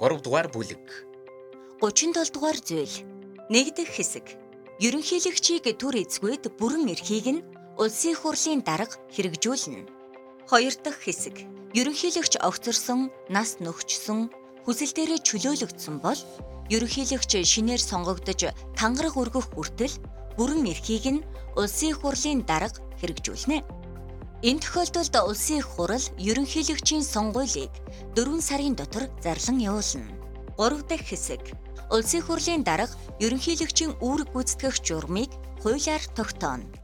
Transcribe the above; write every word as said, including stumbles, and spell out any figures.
гурав дугаар бүлэг. гучин дол дугаар зүйл. Нэгдэх хэсэг. Ерөнхийлөгчийг түр эзгүйд бүрэн эрхийг нь улсын хурлын дарга хэрэгжүүлнэ. Хоёр дахь хэсэг. Ерөнхийлөгч огцорсон, нас нөхчсөн, хүсэлтээрээ чөлөөлөгдсөн бол ерөнхийлөгч шинээр сонгогдож тангараг өргөх хүртэл бүрэн эрхийг нь улсын хурлын дарга хэрэгжүүлнэ. Энэ тохиолдолд улсын их хурал ерөнхийлөгчийн сонгуулийг дөрвөн сарын дотор зарлан явуулна. Гурав дахь хэсэг. Улсын хурлын дарга ерөнхийлөгчийн үүрэг гүйцэтгэх журмыг хуулиар тогтооно.